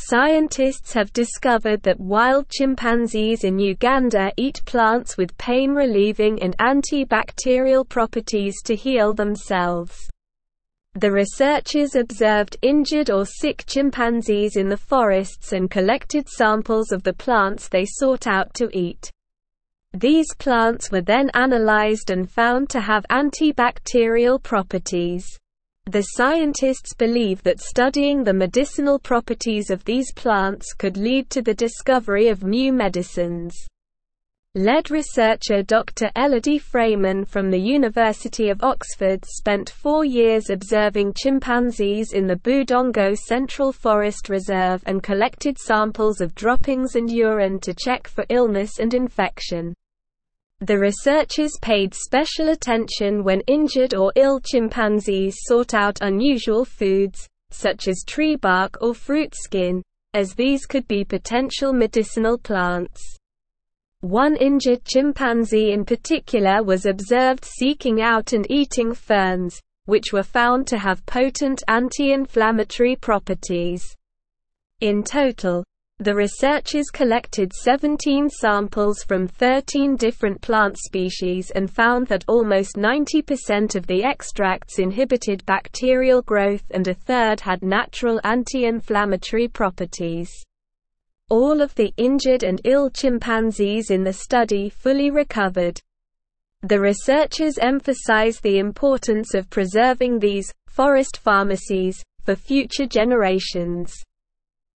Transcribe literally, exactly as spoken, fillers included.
Scientists have discovered that wild chimpanzees in Uganda eat plants with pain-relieving and antibacterial properties to heal themselves. The researchers observed injured or sick chimpanzees in the forests and collected samples of the plants they sought out to eat. These plants were then analyzed and found to have antibacterial properties. The scientists believe that studying the medicinal properties of these plants could lead to the discovery of new medicines. Lead researcher Doctor Elodie Freeman from the University of Oxford spent four years observing chimpanzees in the Budongo Central Forest Reserve and collected samples of droppings and urine to check for illness and infection. The researchers paid special attention when injured or ill chimpanzees sought out unusual foods, such as tree bark or fruit skin, as these could be potential medicinal plants. One injured chimpanzee in particular was observed seeking out and eating ferns, which were found to have potent anti-inflammatory properties. In total, the researchers collected seventeen samples from thirteen different plant species and found that almost ninety percent of the extracts inhibited bacterial growth and a third had natural anti-inflammatory properties. All of the injured and ill chimpanzees in the study fully recovered. The researchers emphasize the importance of preserving these forest pharmacies for future generations.